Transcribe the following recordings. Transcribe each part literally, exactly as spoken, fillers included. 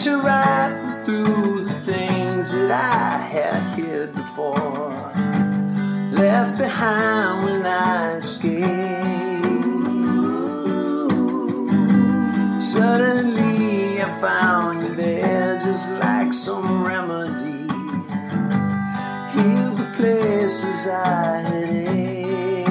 to rifle through the things that I had hid before, left behind when I escaped. Suddenly I found you there, just like some remedy. Healed the places I had ached.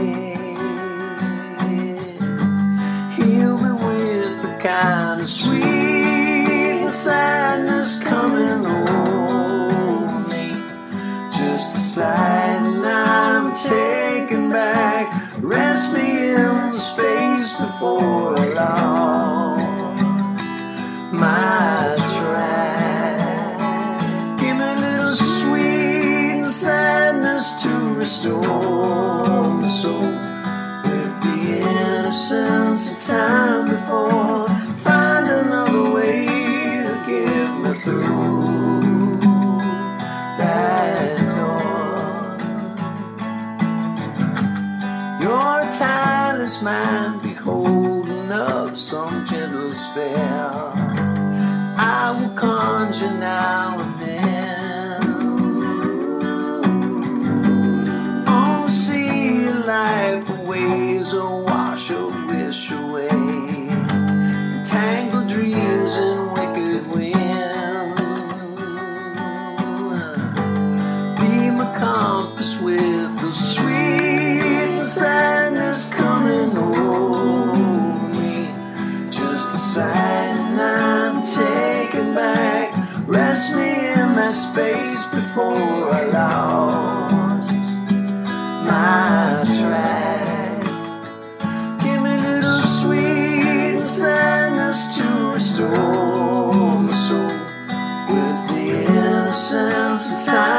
Heal me with a kind of sweet sadness coming over me. Just a sight and I'm taken back. Rest me in space before I lost my track. Give me a little sweet sadness to restore my soul with the innocence of time before. Find another way to get me through that door. Your tireless mind be holding up some gentle spell. I will conjure now and then on the sea of life, waves will wash or wish away tangled dreams and wicked wind. Be my compass with the sweet sadness coming over me. Just a sight and I'm taken back. Rest me in that space before I lost my track. Give me a little sweet sadness to restore my soul with the innocence of time